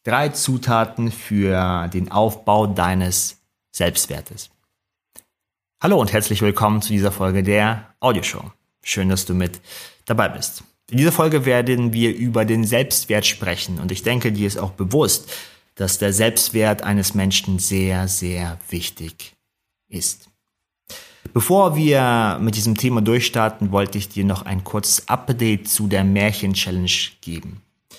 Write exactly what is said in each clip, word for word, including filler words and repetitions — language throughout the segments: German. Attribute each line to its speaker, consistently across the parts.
Speaker 1: Drei Zutaten für den Aufbau deines Selbstwertes. Hallo und herzlich willkommen zu dieser Folge der Audioshow. Schön, dass du mit dabei bist. In dieser Folge werden wir über den Selbstwert sprechen und ich denke, dir ist auch bewusst, dass der Selbstwert eines Menschen sehr, sehr wichtig ist. Bevor wir mit diesem Thema durchstarten, wollte ich dir noch ein kurzes Update zu der Märchen-Challenge geben.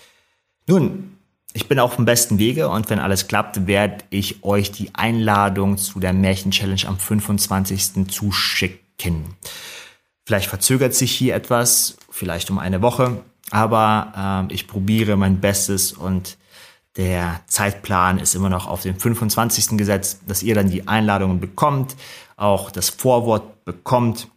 Speaker 1: Nun, ich bin auf dem besten Wege und wenn alles klappt, werde ich euch die Einladung zu der Märchen-Challenge am fünfundzwanzigsten zuschicken. Vielleicht verzögert sich hier etwas, vielleicht um eine Woche, aber äh, ich probiere mein Bestes und der Zeitplan ist immer noch auf den fünfundzwanzigsten gesetzt, dass ihr dann die Einladungen bekommt, auch das Vorwort bekommt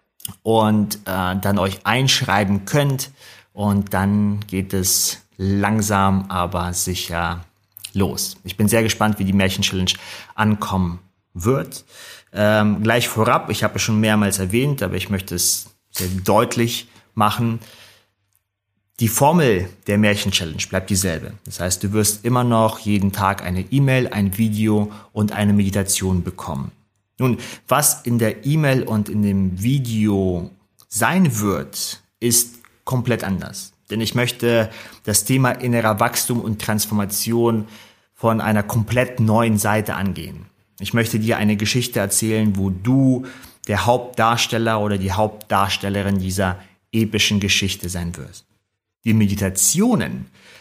Speaker 1: und äh, dann euch einschreiben könnt und dann geht es langsam, aber sicher los. Ich bin sehr gespannt, wie die Märchen-Challenge ankommen wird. Ähm, gleich vorab, ich habe es schon mehrmals erwähnt, aber ich möchte es sehr deutlich machen. Die Formel der Märchen-Challenge bleibt dieselbe. Das heißt, du wirst immer noch jeden Tag eine E-Mail, ein Video und eine Meditation bekommen. Nun, was in der E-Mail und in dem Video sein wird, ist komplett anders. Denn ich möchte das Thema innerer Wachstum und Transformation von einer komplett neuen Seite angehen. Ich möchte dir eine Geschichte erzählen, wo du der Hauptdarsteller oder die Hauptdarstellerin dieser epischen Geschichte sein wirst. Die Meditationen,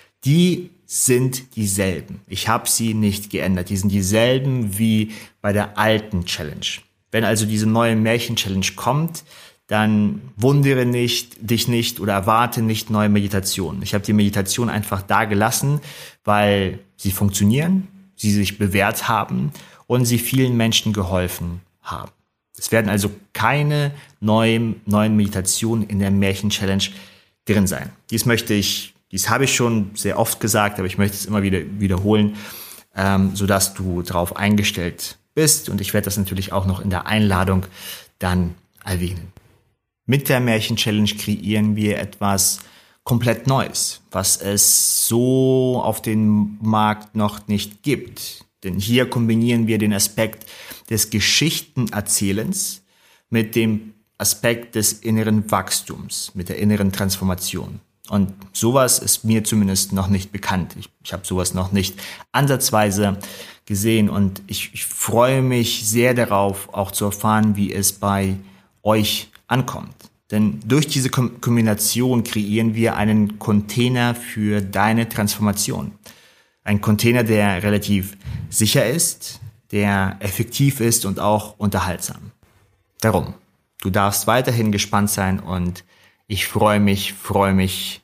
Speaker 1: die sind dieselben. Ich habe sie nicht geändert. Die sind dieselben wie bei der alten Challenge. Wenn also diese neue Märchen-Challenge kommt, dann wundere nicht, dich nicht oder erwarte nicht neue Meditationen. Ich habe die Meditation einfach da gelassen, weil sie funktionieren, sie sich bewährt haben und sie vielen Menschen geholfen haben. Es werden also keine neuen, neuen Meditationen in der Märchen-Challenge drin sein. Dies möchte ich, dies habe ich schon sehr oft gesagt, aber ich möchte es immer wieder wiederholen, ähm, sodass du darauf eingestellt bist und ich werde das natürlich auch noch in der Einladung dann erwähnen. Mit der Märchen-Challenge kreieren wir etwas komplett Neues, was es so auf dem Markt noch nicht gibt. Denn hier kombinieren wir den Aspekt des Geschichtenerzählens mit dem Aspekt des inneren Wachstums, mit der inneren Transformation. Und sowas ist mir zumindest noch nicht bekannt. Ich, ich habe sowas noch nicht ansatzweise gesehen und ich, ich freue mich sehr darauf, auch zu erfahren, wie es bei euch ankommt. Denn durch diese Kombination kreieren wir einen Container für deine Transformation. Ein Container, der relativ sicher ist, der effektiv ist und auch unterhaltsam. Darum, du darfst weiterhin gespannt sein und ich freue mich, freue mich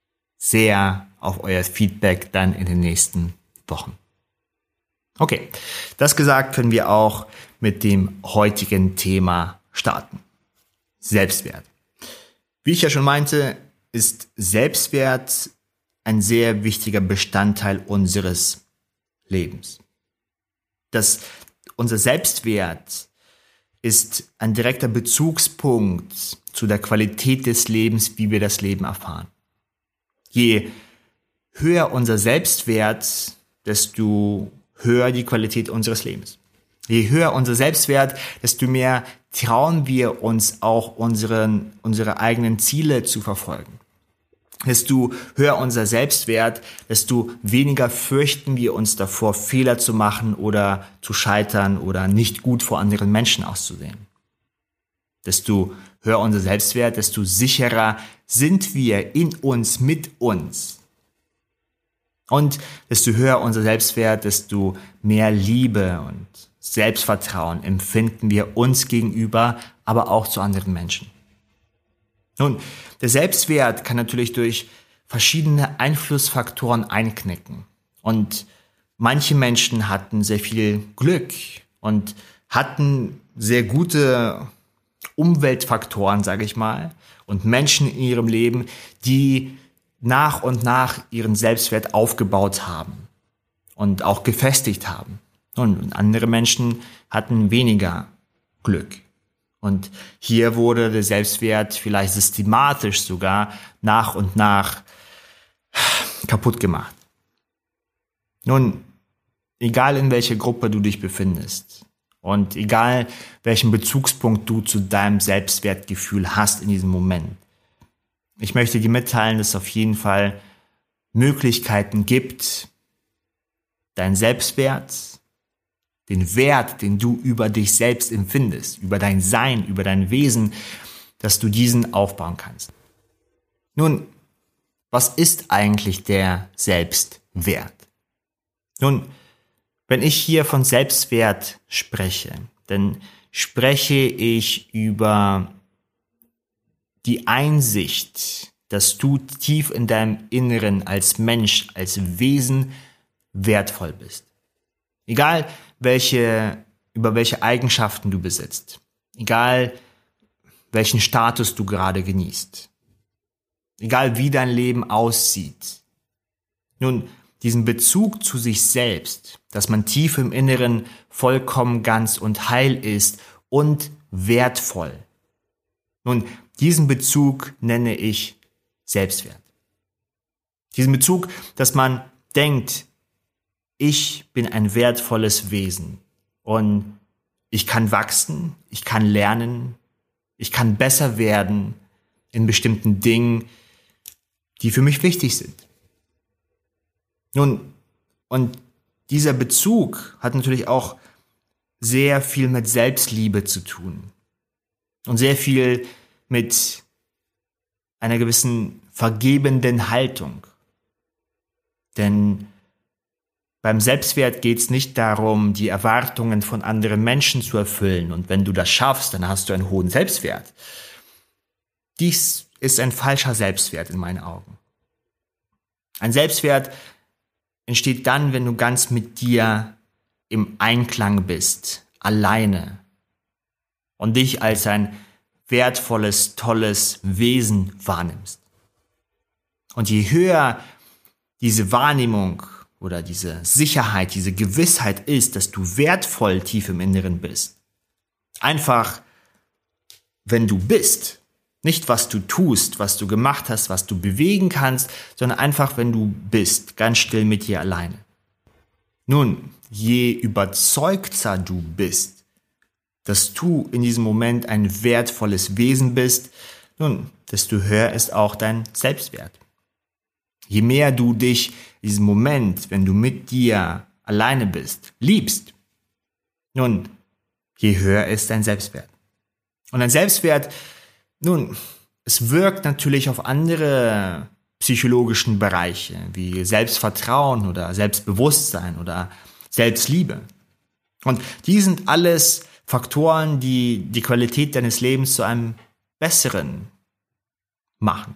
Speaker 1: sehr auf euer Feedback dann in den nächsten Wochen. Okay, das gesagt, können wir auch mit dem heutigen Thema starten. Selbstwert. Wie ich ja schon meinte, ist Selbstwert ein sehr wichtiger Bestandteil unseres Lebens. Das, unser Selbstwert ist ein direkter Bezugspunkt zu der Qualität des Lebens, wie wir das Leben erfahren. Je höher unser Selbstwert, desto höher die Qualität unseres Lebens. Je höher unser Selbstwert, desto mehr trauen wir uns auch unseren, unsere eigenen Ziele zu verfolgen. Desto höher unser Selbstwert, desto weniger fürchten wir uns davor, Fehler zu machen oder zu scheitern oder nicht gut vor anderen Menschen auszusehen. Desto höher unser Selbstwert, desto sicherer sind wir in uns, mit uns. Und desto höher unser Selbstwert, desto mehr Liebe und Selbstvertrauen empfinden wir uns gegenüber, aber auch zu anderen Menschen. Nun, der Selbstwert kann natürlich durch verschiedene Einflussfaktoren einknicken. Und manche Menschen hatten sehr viel Glück und hatten sehr gute Umweltfaktoren, sage ich mal, und Menschen in ihrem Leben, die nach und nach ihren Selbstwert aufgebaut haben und auch gefestigt haben. Und andere Menschen hatten weniger Glück. Und hier wurde der Selbstwert vielleicht systematisch sogar nach und nach kaputt gemacht. Nun, egal in welcher Gruppe du dich befindest und egal welchen Bezugspunkt du zu deinem Selbstwertgefühl hast in diesem Moment, ich möchte dir mitteilen, dass es auf jeden Fall Möglichkeiten gibt, dein Selbstwert, den Wert, den du über dich selbst empfindest, über dein Sein, über dein Wesen, dass du diesen aufbauen kannst. Nun, was ist eigentlich der Selbstwert? Nun, wenn ich hier von Selbstwert spreche, dann spreche ich über die Einsicht, dass du tief in deinem Inneren als Mensch, als Wesen wertvoll bist. Egal welche, über welche Eigenschaften du besitzt, egal welchen Status du gerade genießt, egal wie dein Leben aussieht. Nun, diesen Bezug zu sich selbst, dass man tief im Inneren vollkommen ganz und heil ist und wertvoll. Nun, diesen Bezug nenne ich Selbstwert. Diesen Bezug, dass man denkt, ich bin ein wertvolles Wesen und ich kann wachsen, ich kann lernen, ich kann besser werden in bestimmten Dingen, die für mich wichtig sind. Nun, und dieser Bezug hat natürlich auch sehr viel mit Selbstliebe zu tun und sehr viel mit einer gewissen vergebenden Haltung. Denn beim Selbstwert geht es nicht darum, die Erwartungen von anderen Menschen zu erfüllen. Und wenn du das schaffst, dann hast du einen hohen Selbstwert. Dies ist ein falscher Selbstwert in meinen Augen. Ein Selbstwert entsteht dann, wenn du ganz mit dir im Einklang bist, alleine und dich als ein wertvolles, tolles Wesen wahrnimmst. Und je höher diese Wahrnehmung oder diese Sicherheit, diese Gewissheit ist, dass du wertvoll tief im Inneren bist, einfach, wenn du bist, nicht was du tust, was du gemacht hast, was du bewegen kannst, sondern einfach, wenn du bist, ganz still mit dir alleine. Nun, je überzeugter du bist, dass du in diesem Moment ein wertvolles Wesen bist, nun, desto höher ist auch dein Selbstwert. Je mehr du dich in diesem Moment, wenn du mit dir alleine bist, liebst, nun, je höher ist dein Selbstwert. Und dein Selbstwert, nun, es wirkt natürlich auf andere psychologischen Bereiche, wie Selbstvertrauen oder Selbstbewusstsein oder Selbstliebe. Und die sind alles Faktoren, die die Qualität deines Lebens zu einem besseren machen.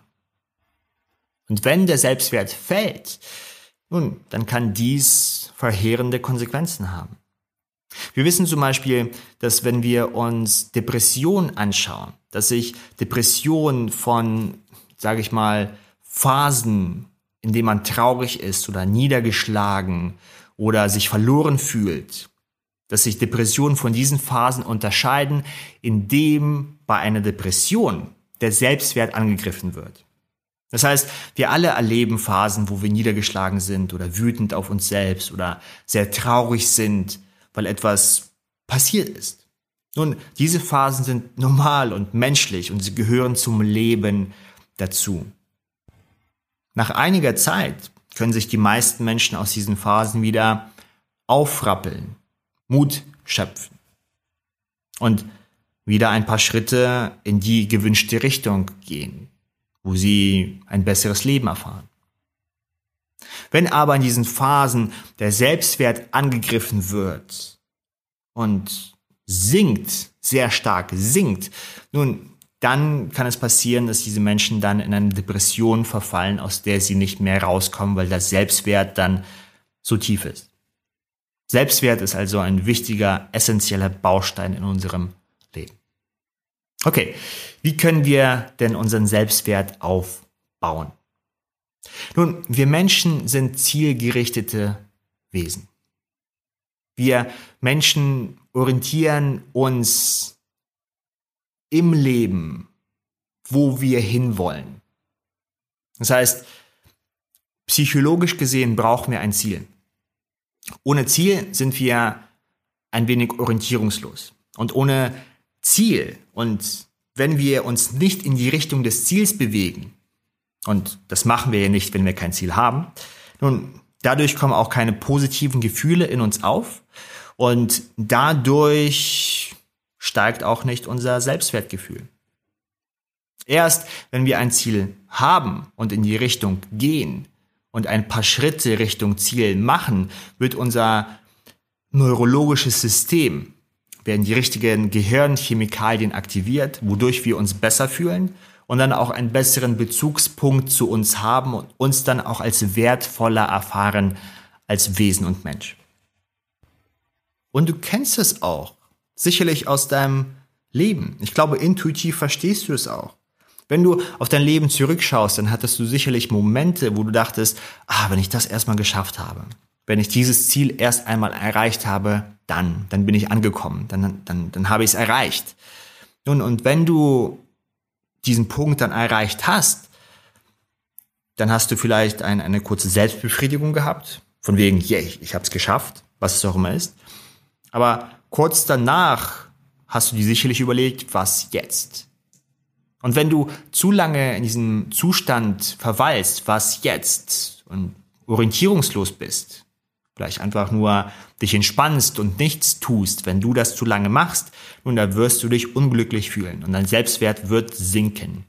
Speaker 1: Und wenn der Selbstwert fällt, nun, dann kann dies verheerende Konsequenzen haben. Wir wissen zum Beispiel, dass wenn wir uns Depressionen anschauen, dass sich Depressionen von, sage ich mal, Phasen, in denen man traurig ist oder niedergeschlagen oder sich verloren fühlt, dass sich Depressionen von diesen Phasen unterscheiden, indem bei einer Depression der Selbstwert angegriffen wird. Das heißt, wir alle erleben Phasen, wo wir niedergeschlagen sind oder wütend auf uns selbst oder sehr traurig sind, weil etwas passiert ist. Nun, diese Phasen sind normal und menschlich und sie gehören zum Leben dazu. Nach einiger Zeit können sich die meisten Menschen aus diesen Phasen wieder aufrappeln, Mut schöpfen und wieder ein paar Schritte in die gewünschte Richtung gehen, wo sie ein besseres Leben erfahren. Wenn aber in diesen Phasen der Selbstwert angegriffen wird und sinkt, sehr stark sinkt, nun, dann kann es passieren, dass diese Menschen dann in eine Depression verfallen, aus der sie nicht mehr rauskommen, weil der Selbstwert dann so tief ist. Selbstwert ist also ein wichtiger, essentieller Baustein in unserem Leben. Okay, wie können wir denn unseren Selbstwert aufbauen? Nun, wir Menschen sind zielgerichtete Wesen. Wir Menschen orientieren uns im Leben, wo wir hinwollen. Das heißt, psychologisch gesehen brauchen wir ein Ziel. Ohne Ziel sind wir ein wenig orientierungslos. Und ohne Ziel und wenn wir uns nicht in die Richtung des Ziels bewegen, und das machen wir ja nicht, wenn wir kein Ziel haben, nun, dadurch kommen auch keine positiven Gefühle in uns auf und dadurch steigt auch nicht unser Selbstwertgefühl. Erst wenn wir ein Ziel haben und in die Richtung gehen und ein paar Schritte Richtung Ziel machen, wird unser neurologisches System, werden die richtigen Gehirnchemikalien aktiviert, wodurch wir uns besser fühlen und dann auch einen besseren Bezugspunkt zu uns haben und uns dann auch als wertvoller erfahren als Wesen und Mensch. Und du kennst es auch, sicherlich aus deinem Leben. Ich glaube, intuitiv verstehst du es auch. Wenn du auf dein Leben zurückschaust, dann hattest du sicherlich Momente, wo du dachtest, ah, wenn ich das erstmal geschafft habe, wenn ich dieses Ziel erst einmal erreicht habe, dann, dann bin ich angekommen, dann, dann, dann habe ich es erreicht. Nun, und wenn du diesen Punkt dann erreicht hast, dann hast du vielleicht ein, eine kurze Selbstbefriedigung gehabt, von wegen, yeah, ich habe es geschafft, was es auch immer ist. Aber kurz danach hast du dir sicherlich überlegt, was jetzt? Und wenn du zu lange in diesem Zustand verweilst, was jetzt, und orientierungslos bist, vielleicht einfach nur dich entspannst und nichts tust, wenn du das zu lange machst, nun, da wirst du dich unglücklich fühlen und dein Selbstwert wird sinken.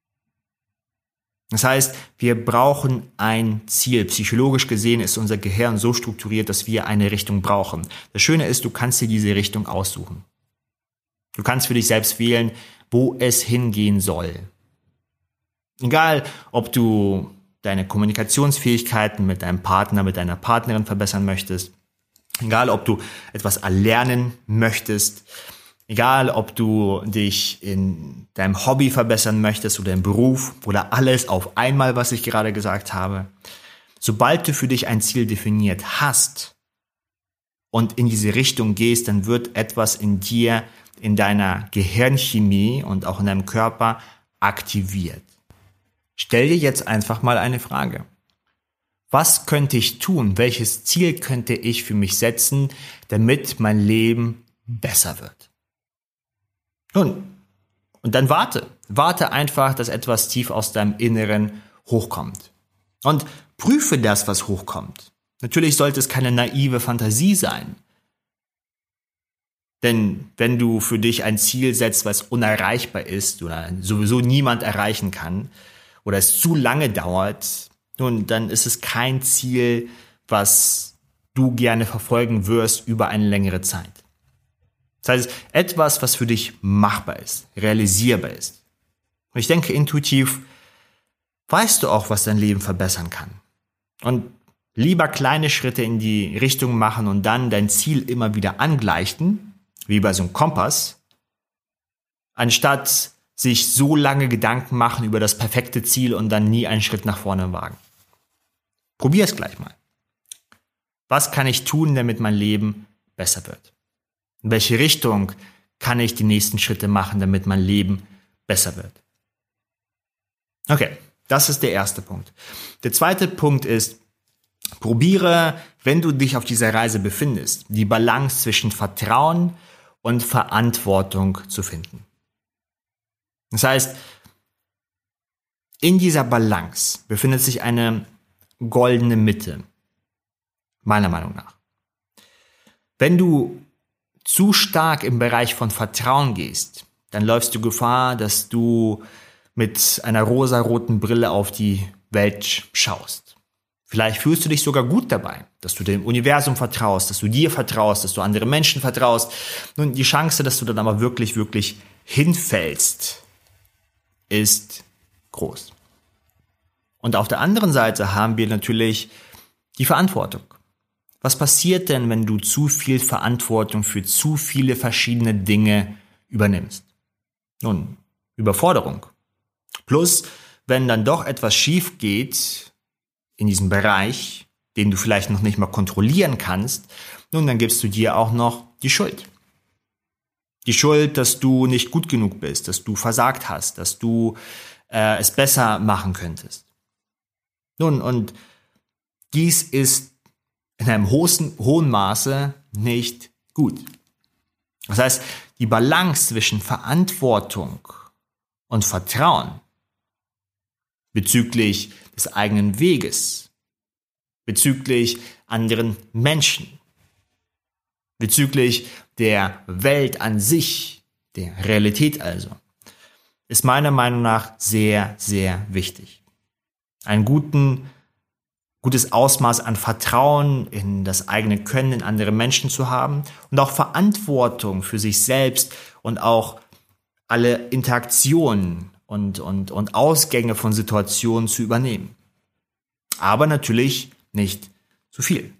Speaker 1: Das heißt, wir brauchen ein Ziel. Psychologisch gesehen ist unser Gehirn so strukturiert, dass wir eine Richtung brauchen. Das Schöne ist, du kannst dir diese Richtung aussuchen. Du kannst für dich selbst wählen, wo es hingehen soll. Egal, ob du deine Kommunikationsfähigkeiten mit deinem Partner, mit deiner Partnerin verbessern möchtest, egal, ob du etwas erlernen möchtest, egal, ob du dich in deinem Hobby verbessern möchtest oder im Beruf oder alles auf einmal, was ich gerade gesagt habe. Sobald du für dich ein Ziel definiert hast und in diese Richtung gehst, dann wird etwas in dir, in deiner Gehirnchemie und auch in deinem Körper aktiviert. Stell dir jetzt einfach mal eine Frage. Was könnte ich tun? Welches Ziel könnte ich für mich setzen, damit mein Leben besser wird? Nun, und dann warte. Warte einfach, dass etwas tief aus deinem Inneren hochkommt. Und prüfe das, was hochkommt. Natürlich sollte es keine naive Fantasie sein. Denn wenn du für dich ein Ziel setzt, was unerreichbar ist oder sowieso niemand erreichen kann oder es zu lange dauert, nun, dann ist es kein Ziel, was du gerne verfolgen wirst über eine längere Zeit. Das heißt, etwas, was für dich machbar ist, realisierbar ist. Und ich denke, intuitiv weißt du auch, was dein Leben verbessern kann. Und lieber kleine Schritte in die Richtung machen und dann dein Ziel immer wieder angleichen, wie bei so einem Kompass, anstatt sich so lange Gedanken machen über das perfekte Ziel und dann nie einen Schritt nach vorne wagen. Probier es gleich mal. Was kann ich tun, damit mein Leben besser wird? In welche Richtung kann ich die nächsten Schritte machen, damit mein Leben besser wird? Okay, das ist der erste Punkt. Der zweite Punkt ist, probiere, wenn du dich auf dieser Reise befindest, die Balance zwischen Vertrauen und Verantwortung zu finden. Das heißt, in dieser Balance befindet sich eine goldene Mitte, meiner Meinung nach. Wenn du zu stark im Bereich von Vertrauen gehst, dann läufst du Gefahr, dass du mit einer rosaroten Brille auf die Welt schaust. Vielleicht fühlst du dich sogar gut dabei, dass du dem Universum vertraust, dass du dir vertraust, dass du anderen Menschen vertraust. Nun, die Chance, dass du dann aber wirklich, wirklich hinfällst, ist groß. Und auf der anderen Seite haben wir natürlich die Verantwortung. Was passiert denn, wenn du zu viel Verantwortung für zu viele verschiedene Dinge übernimmst? Nun, Überforderung. Plus, wenn dann doch etwas schief geht in diesem Bereich, den du vielleicht noch nicht mal kontrollieren kannst, nun, dann gibst du dir auch noch die Schuld. Die Schuld, dass du nicht gut genug bist, dass du versagt hast, dass du äh, es besser machen könntest. Nun, und dies ist in in einem hohen, hohen Maße nicht gut. Das heißt, die Balance zwischen Verantwortung und Vertrauen bezüglich des eigenen Weges, bezüglich anderen Menschen, bezüglich der Welt an sich, der Realität also, ist meiner Meinung nach sehr, sehr wichtig. Ein guten, gutes Ausmaß an Vertrauen in das eigene Können in andere Menschen zu haben und auch Verantwortung für sich selbst und auch alle Interaktionen und, und, und Ausgänge von Situationen zu übernehmen. Aber natürlich nicht zu viel.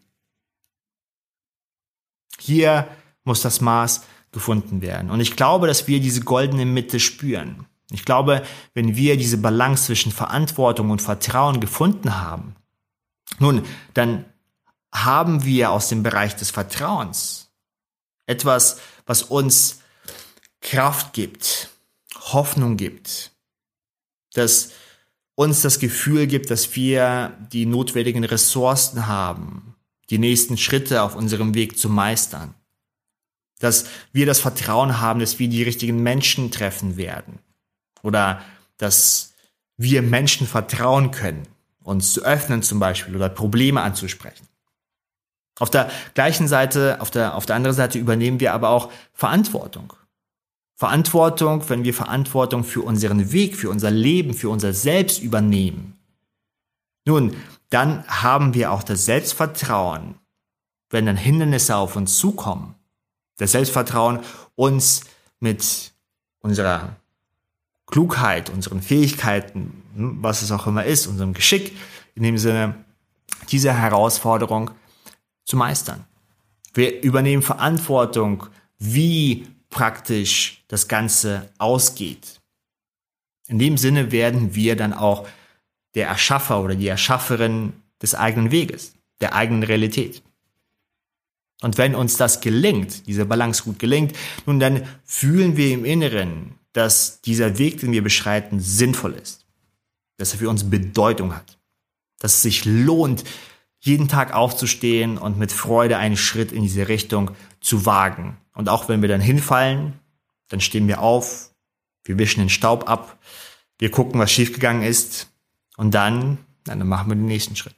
Speaker 1: Hier muss das Maß gefunden werden. Und ich glaube, dass wir diese goldene Mitte spüren. Ich glaube, wenn wir diese Balance zwischen Verantwortung und Vertrauen gefunden haben, nun, dann haben wir aus dem Bereich des Vertrauens etwas, was uns Kraft gibt, Hoffnung gibt, das uns das Gefühl gibt, dass wir die notwendigen Ressourcen haben, die nächsten Schritte auf unserem Weg zu meistern, dass wir das Vertrauen haben, dass wir die richtigen Menschen treffen werden oder dass wir Menschen vertrauen können, uns zu öffnen zum Beispiel oder Probleme anzusprechen. Auf der gleichen Seite, auf der, auf der anderen Seite übernehmen wir aber auch Verantwortung. Verantwortung, wenn wir Verantwortung für unseren Weg, für unser Leben, für unser Selbst übernehmen. Nun, dann haben wir auch das Selbstvertrauen, wenn dann Hindernisse auf uns zukommen, das Selbstvertrauen, uns mit unserer Klugheit, unseren Fähigkeiten, was es auch immer ist, unserem Geschick, in dem Sinne, diese Herausforderung zu meistern. Wir übernehmen Verantwortung, wie praktisch das Ganze ausgeht. In dem Sinne werden wir dann auch der Erschaffer oder die Erschafferin des eigenen Weges, der eigenen Realität. Und wenn uns das gelingt, diese Balance gut gelingt, nun dann fühlen wir im Inneren, dass dieser Weg, den wir beschreiten, sinnvoll ist, dass er für uns Bedeutung hat, dass es sich lohnt, jeden Tag aufzustehen und mit Freude einen Schritt in diese Richtung zu wagen. Und auch wenn wir dann hinfallen, dann stehen wir auf, wir wischen den Staub ab, wir gucken, was schiefgegangen ist und dann, dann machen wir den nächsten Schritt.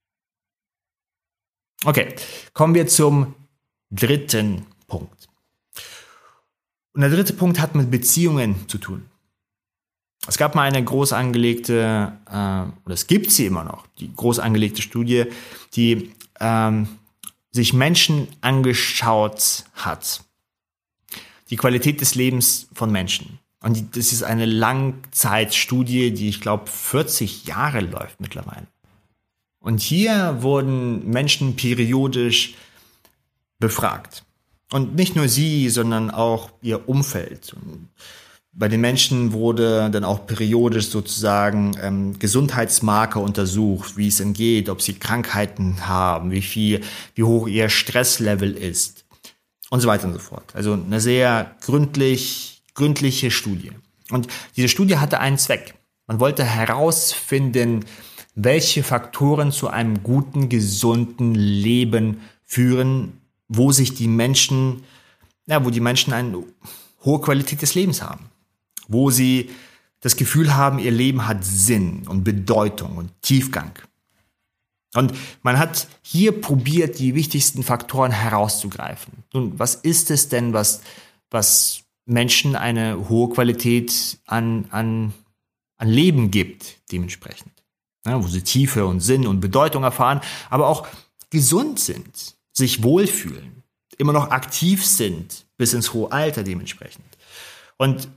Speaker 1: Okay, kommen wir zum dritten Punkt. Und der dritte Punkt hat mit Beziehungen zu tun. Es gab mal eine groß angelegte, äh, oder es gibt sie immer noch, die groß angelegte Studie, die ähm, sich Menschen angeschaut hat. Die Qualität des Lebens von Menschen. Und die, das ist eine Langzeitstudie, die ich glaube vierzig Jahre läuft mittlerweile. Und hier wurden Menschen periodisch befragt. Und nicht nur sie, sondern auch ihr Umfeld. Und bei den Menschen wurde dann auch periodisch sozusagen ähm, Gesundheitsmarker untersucht, wie es ihnen geht, ob sie Krankheiten haben, wie viel, wie hoch ihr Stresslevel ist und so weiter und so fort. Also eine sehr gründlich, gründliche Studie. Und diese Studie hatte einen Zweck. Man wollte herausfinden, welche Faktoren zu einem guten, gesunden Leben führen, wo sich die Menschen, ja, wo die Menschen eine hohe Qualität des Lebens haben, wo sie das Gefühl haben, ihr Leben hat Sinn und Bedeutung und Tiefgang. Und man hat hier probiert, die wichtigsten Faktoren herauszugreifen. Nun, was ist es denn, was, was Menschen eine hohe Qualität an, an, an Leben gibt, dementsprechend? Ja, wo sie Tiefe und Sinn und Bedeutung erfahren, aber auch gesund sind, sich wohlfühlen, immer noch aktiv sind, bis ins hohe Alter dementsprechend. Und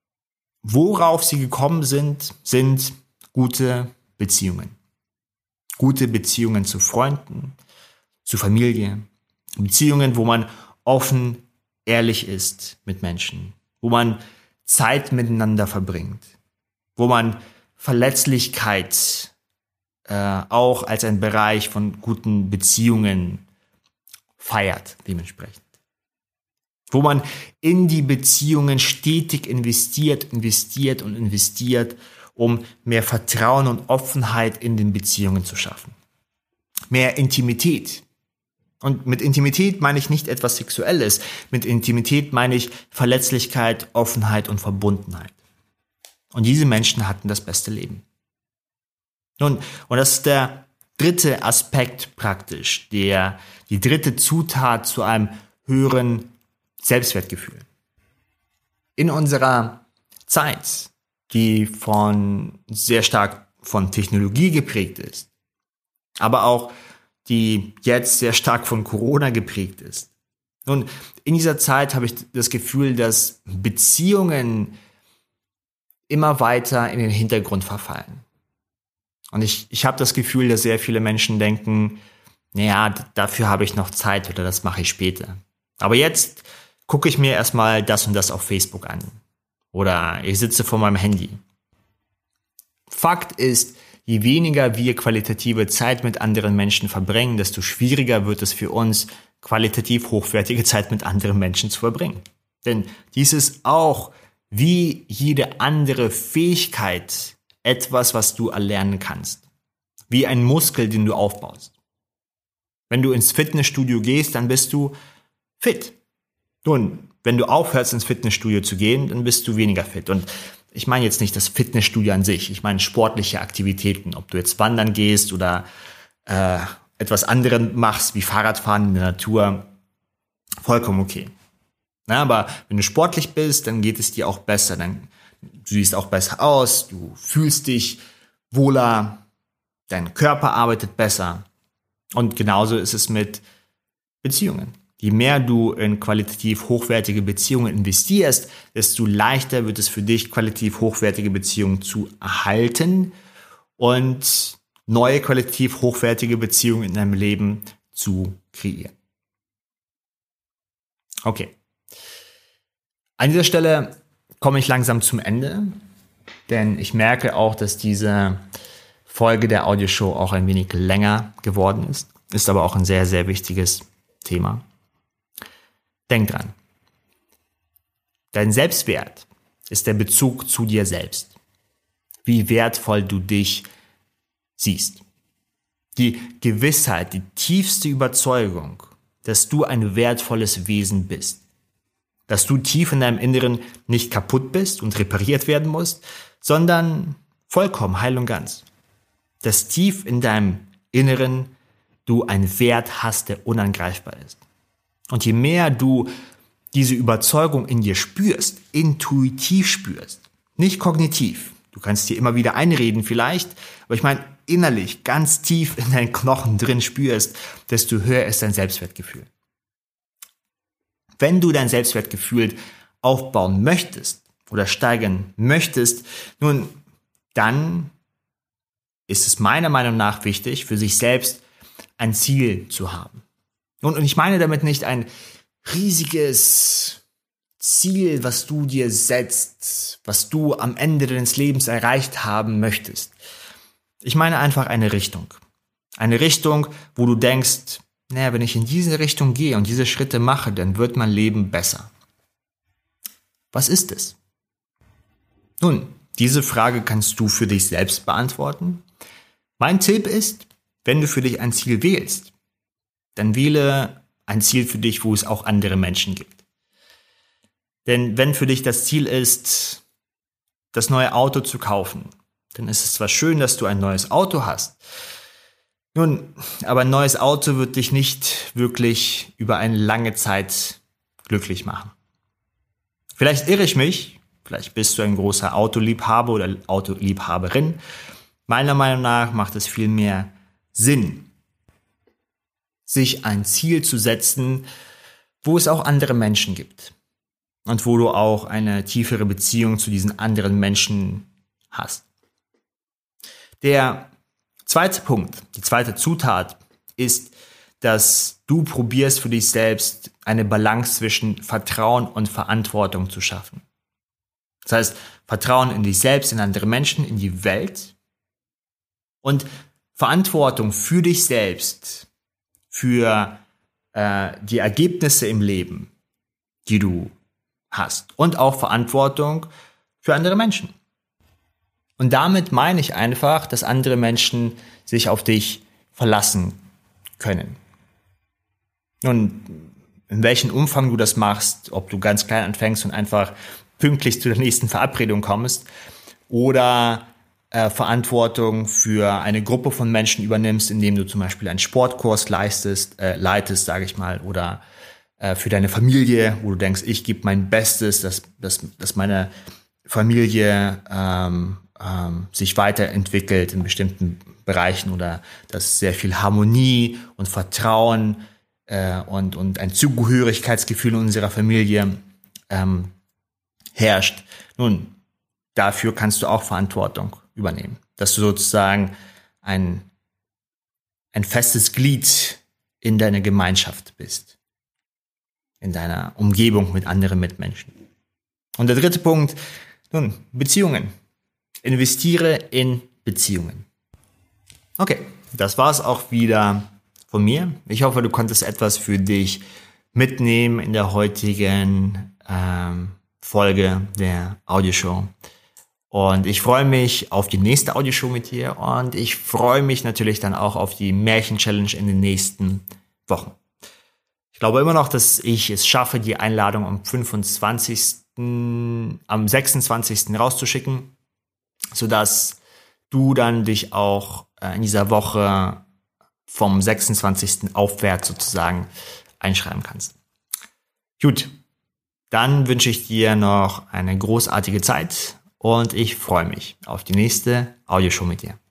Speaker 1: worauf sie gekommen sind, sind gute Beziehungen. Gute Beziehungen zu Freunden, zu Familie, Beziehungen, wo man offen, ehrlich ist mit Menschen, wo man Zeit miteinander verbringt, wo man Verletzlichkeit äh, auch als ein Bereich von guten Beziehungen feiert, dementsprechend. Wo man in die Beziehungen stetig investiert, investiert und investiert, um mehr Vertrauen und Offenheit in den Beziehungen zu schaffen. Mehr Intimität, Und mit Intimität meine ich nicht etwas Sexuelles. Mit Intimität meine ich Verletzlichkeit, Offenheit und Verbundenheit. Und diese Menschen hatten das beste Leben. Nun, und das ist der dritte Aspekt praktisch, der, die dritte Zutat zu einem höheren Selbstwertgefühl. In unserer Zeit, die von sehr stark von Technologie geprägt ist, aber auch die jetzt sehr stark von Corona geprägt ist. Und in dieser Zeit habe ich das Gefühl, dass Beziehungen immer weiter in den Hintergrund verfallen. Und ich, ich habe das Gefühl, dass sehr viele Menschen denken, naja, dafür habe ich noch Zeit oder das mache ich später. Aber jetzt gucke ich mir erstmal das und das auf Facebook an. Oder ich sitze vor meinem Handy. Fakt ist, je weniger wir qualitative Zeit mit anderen Menschen verbringen, desto schwieriger wird es für uns, qualitativ hochwertige Zeit mit anderen Menschen zu verbringen. Denn dies ist auch wie jede andere Fähigkeit etwas, was du erlernen kannst. Wie ein Muskel, den du aufbaust. Wenn du ins Fitnessstudio gehst, dann bist du fit. Nun, wenn du aufhörst, ins Fitnessstudio zu gehen, dann bist du weniger fit. Und ich meine jetzt nicht das Fitnessstudio an sich, ich meine sportliche Aktivitäten. Ob du jetzt wandern gehst oder äh, etwas anderes machst, wie Fahrradfahren in der Natur, vollkommen okay. Na, aber wenn du sportlich bist, dann geht es dir auch besser. Dann, du siehst auch besser aus, du fühlst dich wohler, dein Körper arbeitet besser. Und genauso ist es mit Beziehungen. Je mehr du in qualitativ hochwertige Beziehungen investierst, desto leichter wird es für dich, qualitativ hochwertige Beziehungen zu erhalten und neue qualitativ hochwertige Beziehungen in deinem Leben zu kreieren. Okay. An dieser Stelle komme ich langsam zum Ende, denn ich merke auch, dass diese Folge der Audioshow auch ein wenig länger geworden ist. Ist aber auch ein sehr, sehr wichtiges Thema. Denk dran. Dein Selbstwert ist der Bezug zu dir selbst. Wie wertvoll du dich siehst. Die Gewissheit, die tiefste Überzeugung, dass du ein wertvolles Wesen bist. Dass du tief in deinem Inneren nicht kaputt bist und repariert werden musst, sondern vollkommen heil und ganz. Dass tief in deinem Inneren du einen Wert hast, der unangreifbar ist. Und je mehr du diese Überzeugung in dir spürst, intuitiv spürst, nicht kognitiv, du kannst dir immer wieder einreden vielleicht, aber ich meine innerlich, ganz tief in deinen Knochen drin spürst, desto höher ist dein Selbstwertgefühl. Wenn du dein Selbstwertgefühl aufbauen möchtest oder steigern möchtest, nun, dann ist es meiner Meinung nach wichtig, für sich selbst ein Ziel zu haben. Und ich meine damit nicht ein riesiges Ziel, was du dir setzt, was du am Ende deines Lebens erreicht haben möchtest. Ich meine einfach eine Richtung. Eine Richtung, wo du denkst, naja, wenn ich in diese Richtung gehe und diese Schritte mache, dann wird mein Leben besser. Was ist es? Nun, diese Frage kannst du für dich selbst beantworten. Mein Tipp ist, wenn du für dich ein Ziel wählst, dann wähle ein Ziel für dich, wo es auch andere Menschen gibt. Denn wenn für dich das Ziel ist, das neue Auto zu kaufen, dann ist es zwar schön, dass du ein neues Auto hast. Nun, aber ein neues Auto wird dich nicht wirklich über eine lange Zeit glücklich machen. Vielleicht irre ich mich, vielleicht bist du ein großer Autoliebhaber oder Autoliebhaberin. Meiner Meinung nach macht es viel mehr Sinn, sich ein Ziel zu setzen, wo es auch andere Menschen gibt und wo du auch eine tiefere Beziehung zu diesen anderen Menschen hast. Der zweite Punkt, die zweite Zutat ist, dass du probierst für dich selbst eine Balance zwischen Vertrauen und Verantwortung zu schaffen. Das heißt, Vertrauen in dich selbst, in andere Menschen, in die Welt und Verantwortung für dich selbst, für äh, die Ergebnisse im Leben, die du hast und auch Verantwortung für andere Menschen. Und damit meine ich einfach, dass andere Menschen sich auf dich verlassen können. Nun, in welchem Umfang du das machst, ob du ganz klein anfängst und einfach pünktlich zu der nächsten Verabredung kommst oder äh, Verantwortung für eine Gruppe von Menschen übernimmst, indem du zum Beispiel einen Sportkurs leistest, äh, leitest, sage ich mal, oder äh, für deine Familie, wo du denkst, ich gebe mein Bestes, dass, dass, dass meine Familie ähm, ähm, sich weiterentwickelt in bestimmten Bereichen oder dass sehr viel Harmonie und Vertrauen äh, und, und ein Zugehörigkeitsgefühl in unserer Familie ähm, herrscht. Nun, dafür kannst du auch Verantwortung übernehmen, dass du sozusagen ein, ein festes Glied in deiner Gemeinschaft bist, in deiner Umgebung mit anderen Mitmenschen. Und der dritte Punkt, nun, Beziehungen. Investiere in Beziehungen. Okay, das war's auch wieder von mir. Ich hoffe, du konntest etwas für dich mitnehmen in der heutigen ähm, Folge der Audioshow. Und ich freue mich auf die nächste Audioshow mit dir und ich freue mich natürlich dann auch auf die Märchen-Challenge in den nächsten Wochen. Ich glaube immer noch, dass ich es schaffe, die Einladung am fünfundzwanzigsten am sechsundzwanzigsten rauszuschicken, sodass du dann dich auch in dieser Woche vom sechsundzwanzigsten aufwärts sozusagen einschreiben kannst. Gut, dann wünsche ich dir noch eine großartige Zeit und ich freue mich auf die nächste Audioshow mit dir.